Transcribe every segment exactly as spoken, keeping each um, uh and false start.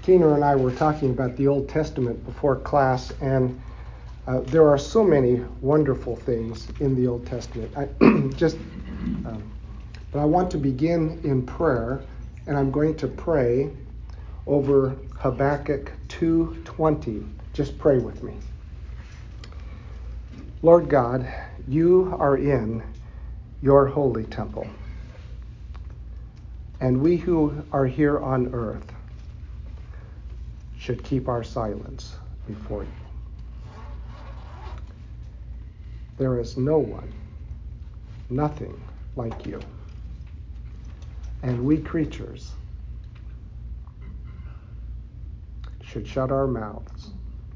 Keener and I were talking about the Old Testament before class, and uh, there are so many wonderful things in the Old Testament. I just, um, but I want to begin in prayer, and I'm going to pray over Habakkuk two twenty. Just pray with me. Lord God, you are in your holy temple, and we who are here on earth should keep our silence before you. There is no one, nothing like you. And we creatures should shut our mouths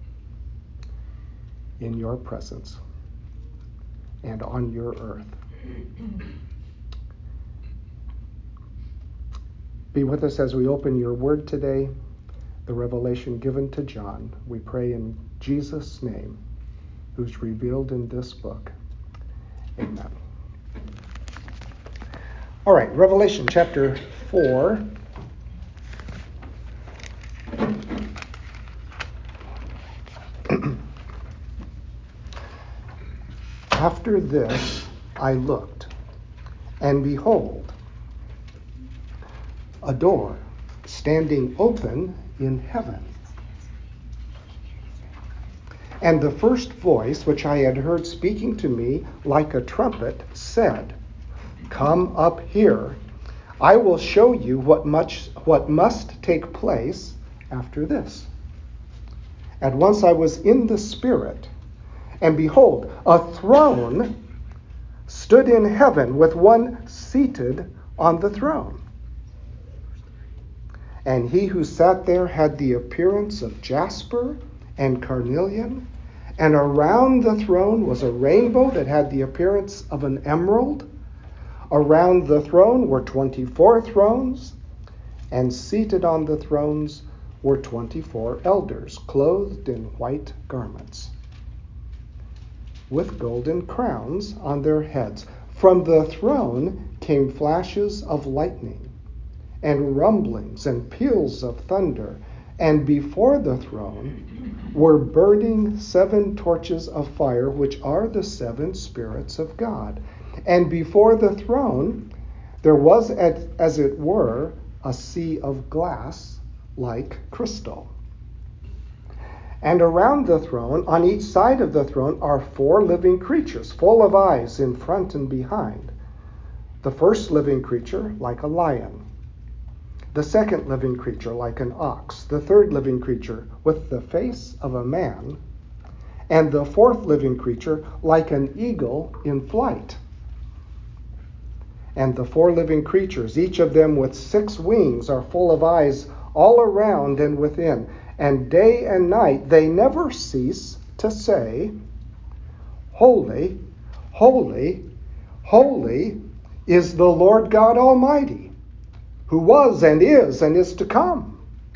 in your presence and on your earth. Be with us as we open your word today, the revelation given to John. We pray in Jesus' name, who's revealed in this book. Amen. All right, Revelation chapter four. After this I looked, and behold, a door standing open in heaven. And the first voice which I had heard speaking to me like a trumpet said, "Come up here. I will show you what much what must take place after this." At once I was in the Spirit, and behold, a throne stood in heaven with one seated on the throne. And he who sat there had the appearance of jasper and carnelian, and around the throne was a rainbow that had the appearance of an emerald. Around the throne were twenty-four thrones, and seated on the thrones were twenty-four elders, clothed in white garments, with golden crowns on their heads. From the throne came flashes of lightning, and rumblings and peals of thunder, and before the throne were burning seven torches of fire, which are the seven spirits of God. And before the throne there was, as it were, a sea of glass like crystal. And around the throne, on each side of the throne, are four living creatures, full of eyes in front and behind. The first living creature like a lion, the second living creature like an ox, the third living creature with the face of a man, and the fourth living creature like an eagle in flight. And the four living creatures, each of them with six wings, are full of eyes all around and within. And day and night they never cease to say, "Holy, holy, holy is the Lord God Almighty, who was and is and is to come."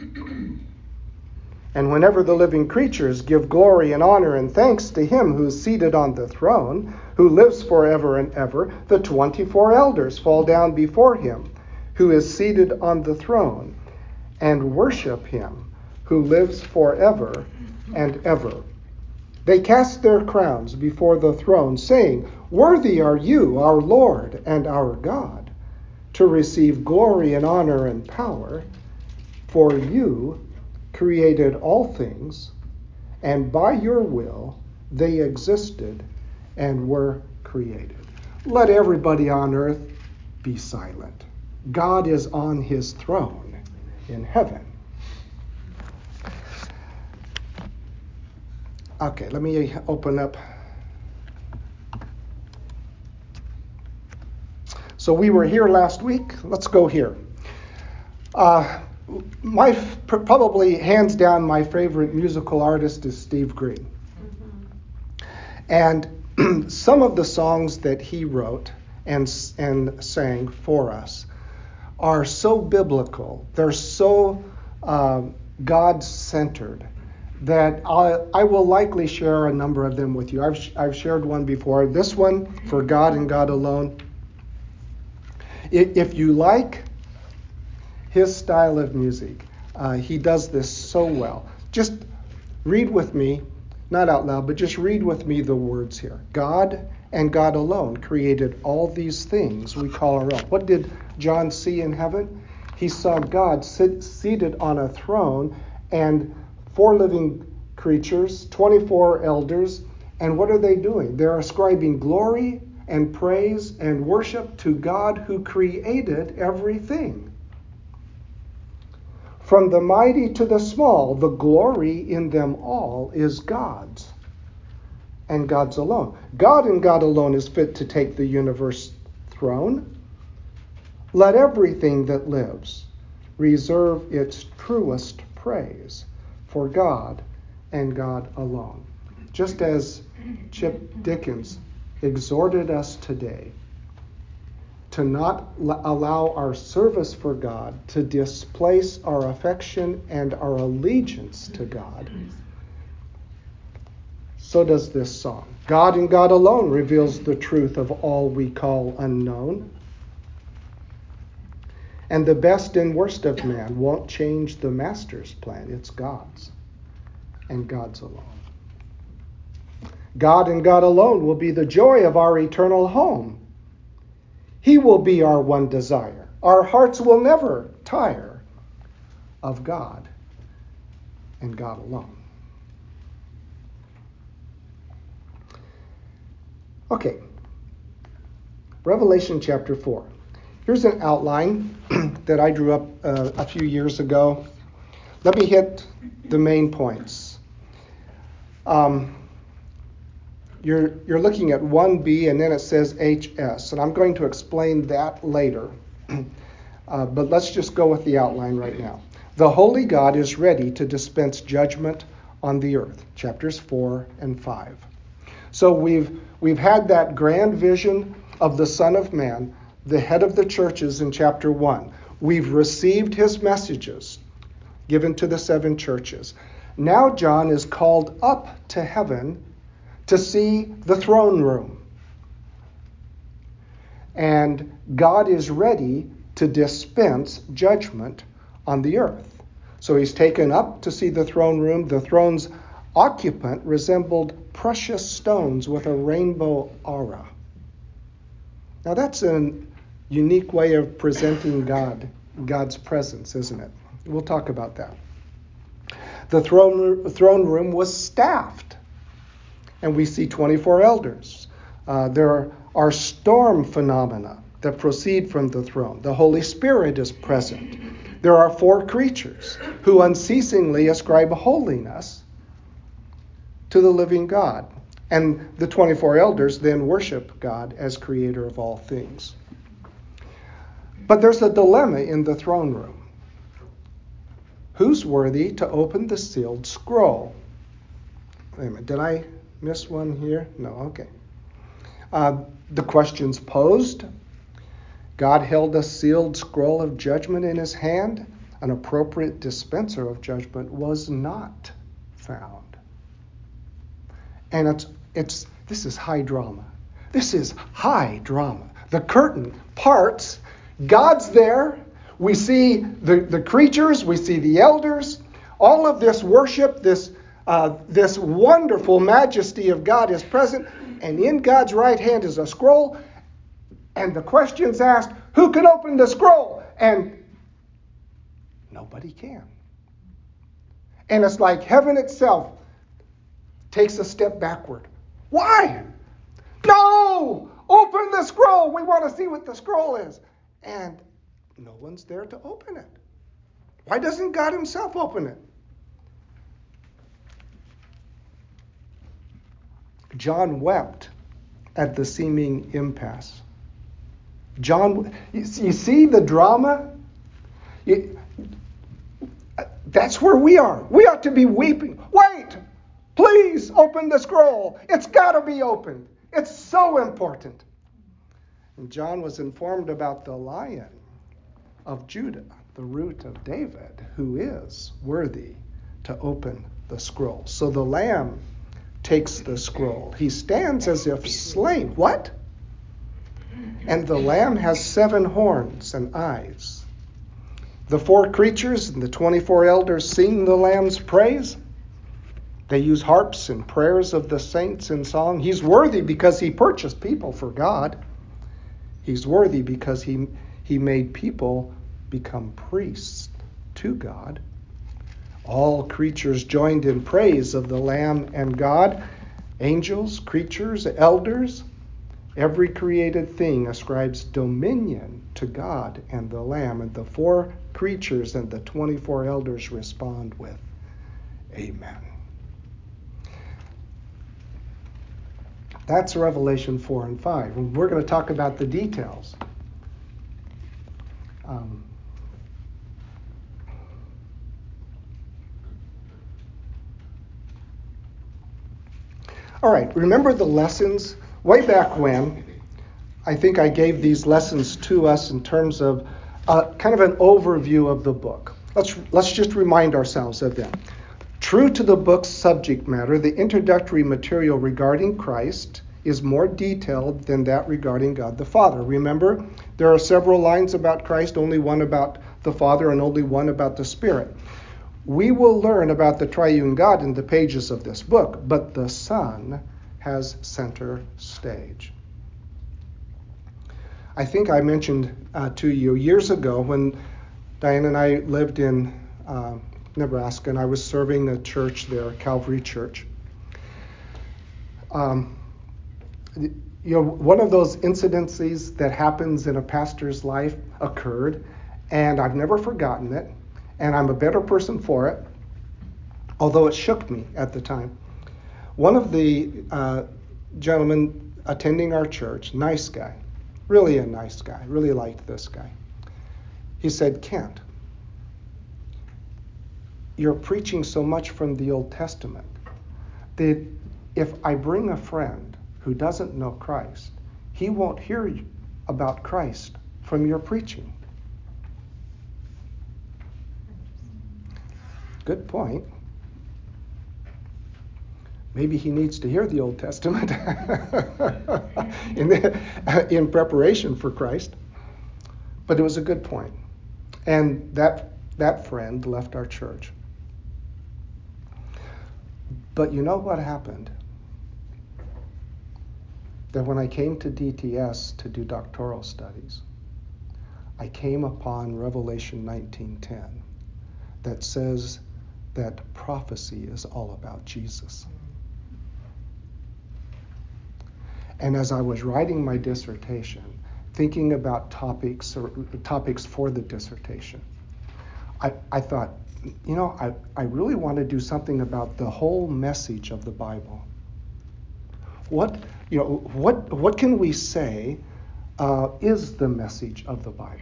And whenever the living creatures give glory and honor and thanks to him who is seated on the throne, who lives forever and ever, the twenty-four elders fall down before him who is seated on the throne and worship him who lives forever and ever. They cast their crowns before the throne, saying, "Worthy are you, our Lord and our God, to receive glory and honor and power, for you created all things, and by your will they existed and were created." Let everybody on earth be silent. God is on his throne in heaven. Okay, let me open up. So we were here last week. Let's go here. Uh, my probably hands down my favorite musical artist is Steve Green. Mm-hmm. And some of the songs that he wrote and and sang for us are so biblical. They're so uh, God-centered that I, I will likely share a number of them with you. I've I've shared one before. This one, "For God and God Alone." If you like his style of music, Uh, he does this so well. Just read with me, not out loud, but just read with me the words here. God and God alone created all these things we call our own. What did John see in heaven? He saw God sit, seated on a throne and four living creatures, twenty-four elders. And what are they doing? They're ascribing glory and praise and worship to God who created everything. From the mighty to the small, the glory in them all is God's, and God's alone. God and God alone is fit to take the universe throne. Let everything that lives reserve its truest praise for God and God alone. Just as Chip Dickens exhorted us today to not allow our service for God to displace our affection and our allegiance to God, so does this song. God and God alone reveals the truth of all we call unknown. And the best and worst of man won't change the master's plan. It's God's, and God's alone. God and God alone will be the joy of our eternal home. He will be our one desire. Our hearts will never tire of God and God alone. Okay, Revelation chapter four. Here's an outline that I drew up uh, a few years ago. Let me hit the main points. Um, you're, you're looking at one B and then it says H S, and I'm going to explain that later. uh, but let's just go with the outline right now. The holy God is ready to dispense judgment on the earth, chapters four and five. So we've we've had that grand vision of the Son of Man, the head of the churches in chapter one. We've received his messages given to the seven churches. Now John is called up to heaven to see the throne room. And God is ready to dispense judgment on the earth. So he's taken up to see the throne room. The throne's occupant resembled precious stones with a rainbow aura. Now that's a unique way of presenting God, God's presence, isn't it? We'll talk about that. The throne, throne room was staffed, and we see twenty-four elders. Uh, there are storm phenomena that proceed from the throne. The Holy Spirit is present. There are four creatures who unceasingly ascribe holiness to the living God. And the twenty-four elders then worship God as creator of all things. But there's a dilemma in the throne room. Who's worthy to open the sealed scroll? Wait a minute, did I miss one here? No, okay. Uh, the question's posed. God held a sealed scroll of judgment in his hand. An appropriate dispenser of judgment was not found. And it's it's this is high drama. This is high drama. The curtain parts. God's there. We see the, the creatures. We see the elders. All of this worship, this uh, this wonderful majesty of God is present. And in God's right hand is a scroll. And the question's asked, who can open the scroll? And nobody can. And it's like heaven itself takes a step backward. Why? No! Open the scroll! We want to see what the scroll is. And no one's there to open it. Why doesn't God himself open it? John wept at the seeming impasse. John, you see the drama? You, that's where we are. We ought to be weeping. Wait! Please open the scroll. It's got to be opened. It's so important. And John was informed about the Lion of Judah, the root of David, who is worthy to open the scroll. So the Lamb takes the scroll. He stands as if slain. What? And the Lamb has seven horns and eyes. The four creatures and the twenty-four elders sing the Lamb's praise. They use harps and prayers of the saints in song. He's worthy because he purchased people for God. He's worthy because he, he made people become priests to God. All creatures joined in praise of the Lamb and God. Angels, creatures, elders, every created thing ascribes dominion to God and the Lamb. And the four creatures and the twenty-four elders respond with, Amen. That's Revelation four and five. And we're going to talk about the details. Um, all right, remember the lessons? Way back when, I think I gave these lessons to us in terms of uh, kind of an overview of the book. Let's, let's just remind ourselves of them. True to the book's subject matter, the introductory material regarding Christ is more detailed than that regarding God the Father. Remember, there are several lines about Christ, only one about the Father and only one about the Spirit. We will learn about the triune God in the pages of this book, but the Son has center stage. I think I mentioned uh, to you years ago when Diane and I lived in uh, Nebraska, and I was serving a church there, Calvary Church. Um, you know, one of those incidences that happens in a pastor's life occurred, and I've never forgotten it, and I'm a better person for it, although it shook me at the time. One of the uh, gentlemen attending our church, nice guy, really a nice guy, really liked this guy. He said, Kent, you're preaching so much from the Old Testament that if I bring a friend who doesn't know Christ, he won't hear about Christ from your preaching. Good point. Maybe he needs to hear the Old Testament in, the, in preparation for Christ. But it was a good point. And that that friend left our church. But you know what happened? That when I came to D T S to do doctoral studies, I came upon Revelation nineteen ten that says that prophecy is all about Jesus. And as I was writing my dissertation, thinking about topics or topics for the dissertation, I, I thought, you know, I, I really want to do something about the whole message of the Bible. What, you know, what, what can we say uh, is the message of the Bible?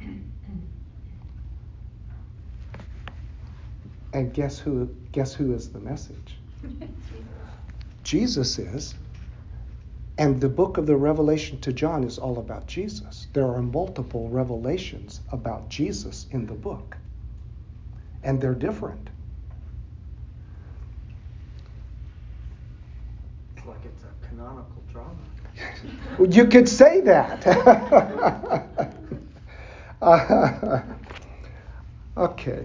And guess who, guess who is the message? Jesus is. And the book of the Revelation to John is all about Jesus. There are multiple revelations about Jesus in the book. And they're different. It's like it's a canonical drama. You could say that. uh, okay.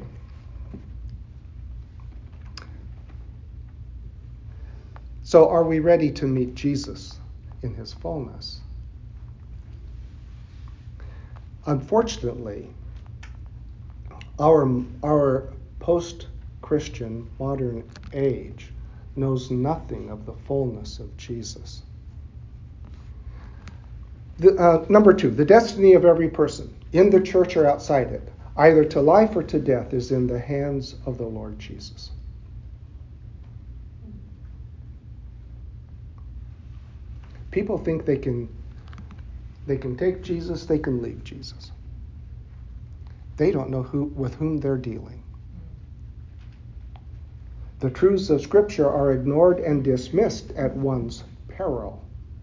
So are we ready to meet Jesus in his fullness? Unfortunately, our, our post-Christian modern age knows nothing of the fullness of Jesus. The, uh, number two, the destiny of every person, in the church or outside it, either to life or to death, is in the hands of the Lord Jesus. People think they can, they can take Jesus, they can leave Jesus. They don't know who, with whom they're dealing. The truths of Scripture are ignored and dismissed at one's peril.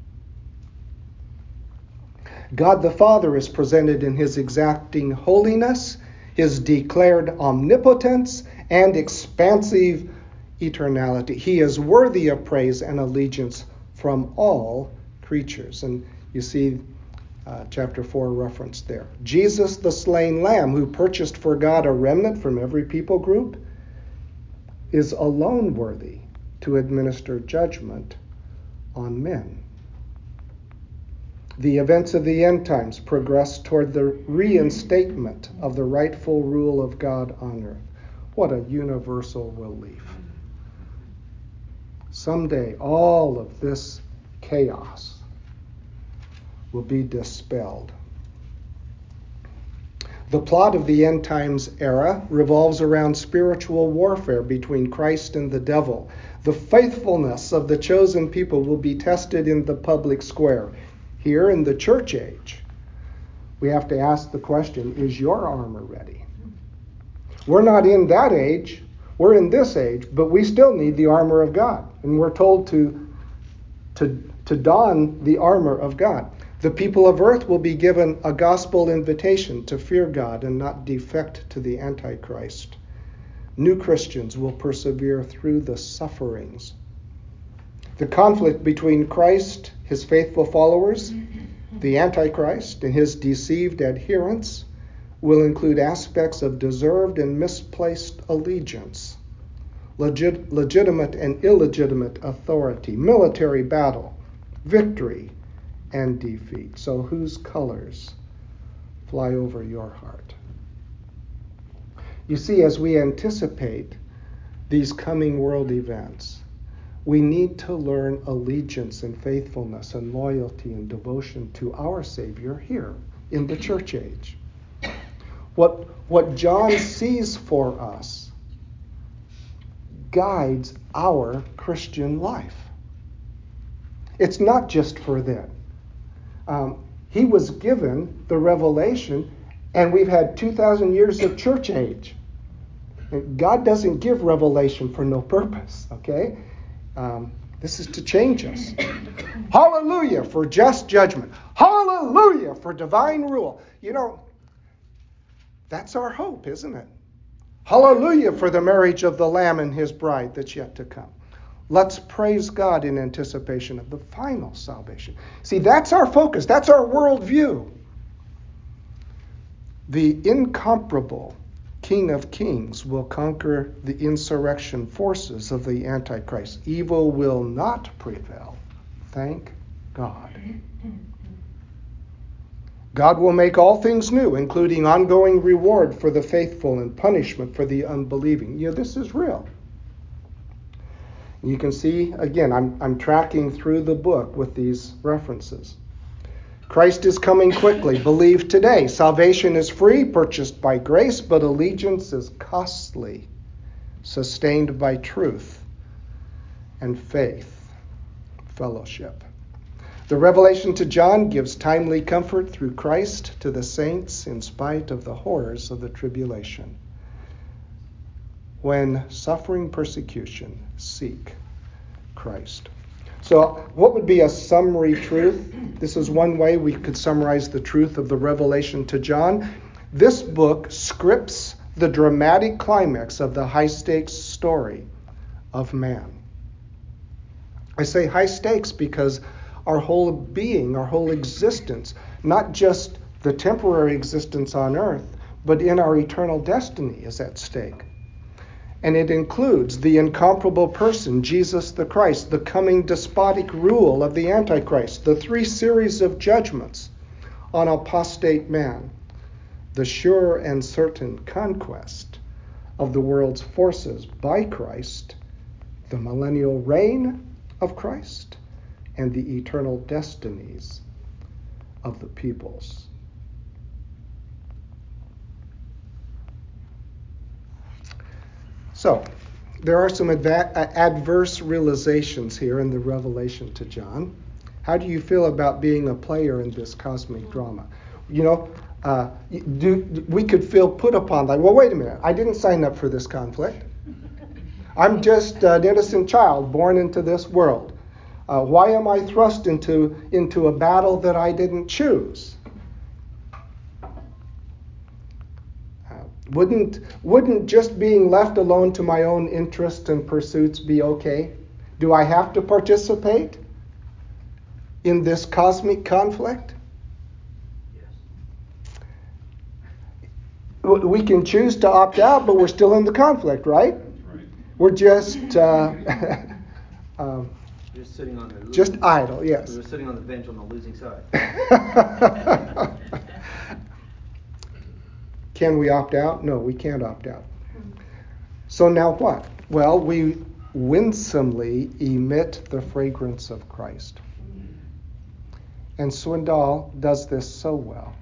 God the Father is presented in his exacting holiness, his declared omnipotence, and expansive eternality. He is worthy of praise and allegiance from all creatures. And you see, Uh, chapter four reference there. Jesus, the slain lamb who purchased for God a remnant from every people group, is alone worthy to administer judgment on men. The events of the end times progress toward the reinstatement of the rightful rule of God on earth. What a universal relief. Someday all of this chaos will be dispelled. The plot of the end times era revolves around spiritual warfare between Christ and the devil. The faithfulness of the chosen people will be tested in the public square. Here in the church age, we have to ask the question, is your armor ready? We're not in that age, we're in this age, but we still need the armor of God. And we're told to, to, to don the armor of God. The people of earth will be given a gospel invitation to fear God and not defect to the Antichrist. New Christians will persevere through the sufferings. The conflict between Christ, his faithful followers, the Antichrist, and his deceived adherents will include aspects of deserved and misplaced allegiance, legit, legitimate and illegitimate authority, military battle, victory, and defeat. So whose colors fly over your heart? You see, as we anticipate these coming world events, we need to learn allegiance and faithfulness and loyalty and devotion to our Savior here in the church age. What, what John sees for us guides our Christian life. It's not just for them. Um, he was given the revelation, and we've had two thousand years of church age. God doesn't give revelation for no purpose, okay? Um, this is to change us. Hallelujah for just judgment. Hallelujah for divine rule. You know, that's our hope, isn't it? Hallelujah for the marriage of the Lamb and his bride that's yet to come. Let's praise God in anticipation of the final salvation. See, that's our focus. That's our worldview. The incomparable King of Kings will conquer the insurrection forces of the Antichrist. Evil will not prevail. Thank God. God will make all things new, including ongoing reward for the faithful and punishment for the unbelieving. Yeah, this is real. You can see, again, I'm, I'm tracking through the book with these references. Christ is coming quickly. Believe today. Salvation is free, purchased by grace, but allegiance is costly, sustained by truth and faith, fellowship. The revelation to John gives timely comfort through Christ to the saints in spite of the horrors of the tribulation. When suffering persecution, seek Christ. So what would be a summary truth? This is one way we could summarize the truth of the revelation to John. This book scripts the dramatic climax of the high-stakes story of man. I say high stakes because our whole being, our whole existence, not just the temporary existence on earth, but in our eternal destiny is at stake. And it includes the incomparable person, Jesus the Christ, the coming despotic rule of the Antichrist, the three series of judgments on apostate man, the sure and certain conquest of the world's forces by Christ, the millennial reign of Christ, and the eternal destinies of the peoples. So, there are some adva- adverse realizations here in the revelation to John. How do you feel about being a player in this cosmic drama? You know, uh, do, we could feel put upon like, well, wait a minute, I didn't sign up for this conflict. I'm just an innocent child born into this world. Uh, why am I thrust into, into a battle that I didn't choose? Wouldn't, wouldn't just being left alone to my own interests and pursuits be okay? Do I have to participate in this cosmic conflict? We can choose to opt out, but we're still in the conflict, right? Right. We're just uh, um, Just sitting on the losing, just idle, yes. We're sitting on the bench on the losing side. Can we opt out? No, we can't opt out. So now what? Well, we winsomely emit the fragrance of Christ. And Swindoll does this so well.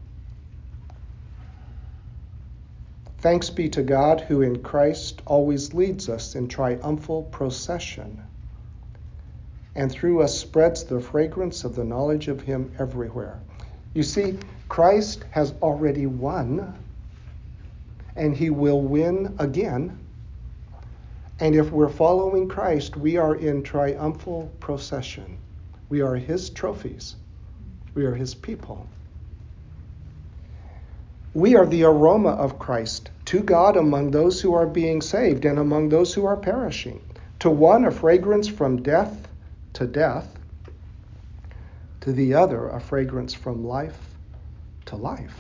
Thanks be to God, who in Christ always leads us in triumphal procession, and through us spreads the fragrance of the knowledge of him everywhere. You see, Christ has already won, and he will win again. And if we're following Christ, we are in triumphal procession. We are his trophies. We are his people. We are the aroma of Christ to God among those who are being saved and among those who are perishing. To one, a fragrance from death to death. To the other, a fragrance from life to life.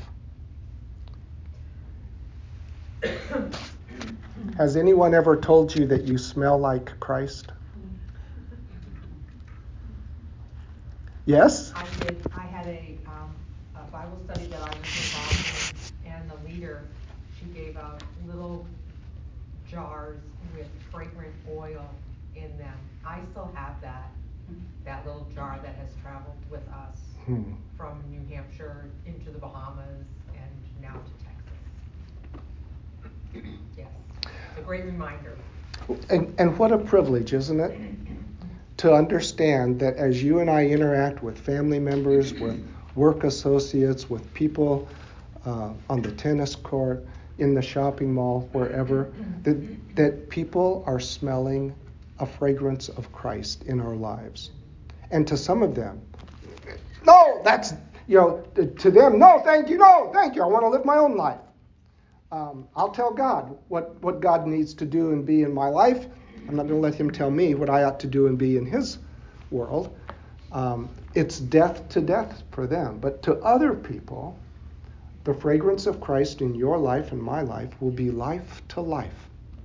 Has anyone ever told you that you smell like Christ? Yes? I did. I had a, um, a Bible study that I was involved in, and the leader, she gave out little jars with fragrant oil in them. I still have that, that little jar that has traveled with us hmm. from New Hampshire into the Bahamas and now to Texas. Yes, it's a great reminder. And, and what a privilege, isn't it? To understand that as you and I interact with family members, with work associates, with people uh, on the tennis court, in the shopping mall, wherever, that, that people are smelling a fragrance of Christ in our lives. And to some of them, no, that's, you know, to them, no, thank you, no, thank you, I want to live my own life. Um, I'll tell God what, what God needs to do and be in my life. I'm not going to let him tell me what I ought to do and be in his world. Um, it's death to death for them. But to other people, the fragrance of Christ in your life and my life will be life to life.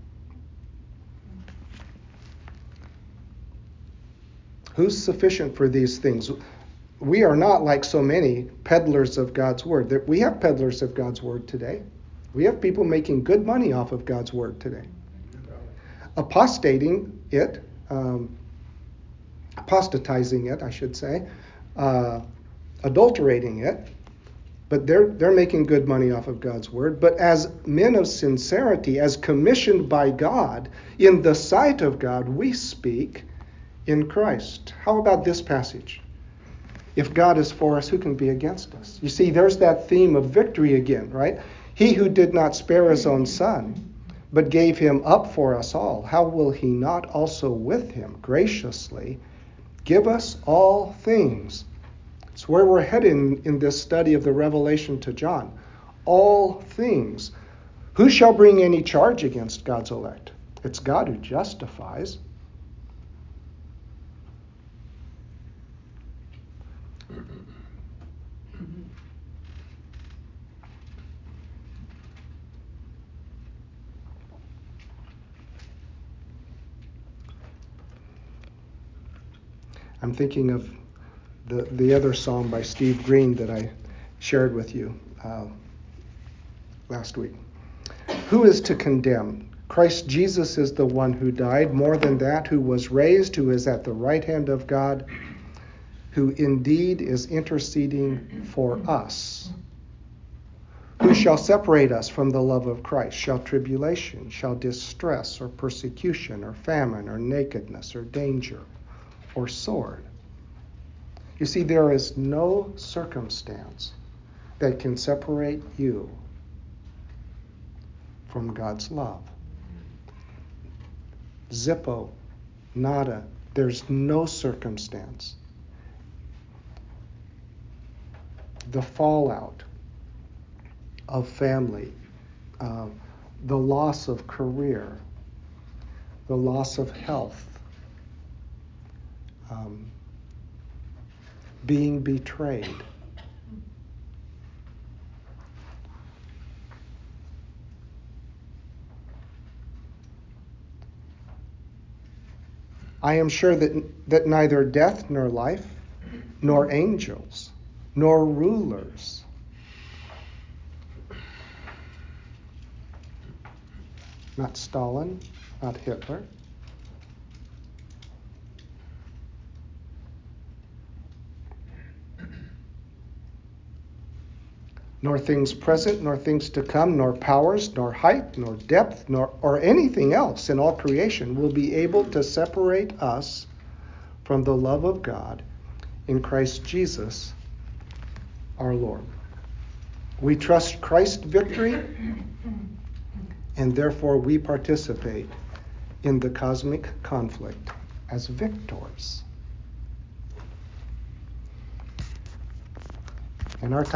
Who's sufficient for these things? We are not like so many peddlers of God's word. We have peddlers of God's word today. We have people making good money off of God's word today. Apostating it, um, apostatizing it, I should say, uh, adulterating it, but they're they're making good money off of God's word. But as men of sincerity, as commissioned by God, in the sight of God, we speak in Christ. How about this passage? If God is for us, who can be against us? You see, there's that theme of victory again, right? He who did not spare his own son, but gave him up for us all, how will he not also with him graciously give us all things? It's where we're headed in, in this study of the Revelation to John. All things. Who shall bring any charge against God's elect? It's God who justifies. I'm thinking of the, the other song by Steve Green that I shared with you uh, last week. Who is to condemn? Christ Jesus is the one who died, more than that, who was raised, who is at the right hand of God, who indeed is interceding for us. Who shall separate us from the love of Christ? Shall tribulation, shall distress, or persecution, or famine, or nakedness, or danger, or sword? You see, there is no circumstance that can separate you from God's love. Zippo, nada, there's no circumstance. The fallout of family, uh, the loss of career, the loss of health, um, being betrayed. I am sure that, that neither death nor life, nor angels, nor rulers, not Stalin, not Hitler, nor things present, nor things to come, nor powers, nor height, nor depth, nor or anything else in all creation will be able to separate us from the love of God in Christ Jesus our Lord. We trust Christ's victory, and therefore we participate in the cosmic conflict as victors. And our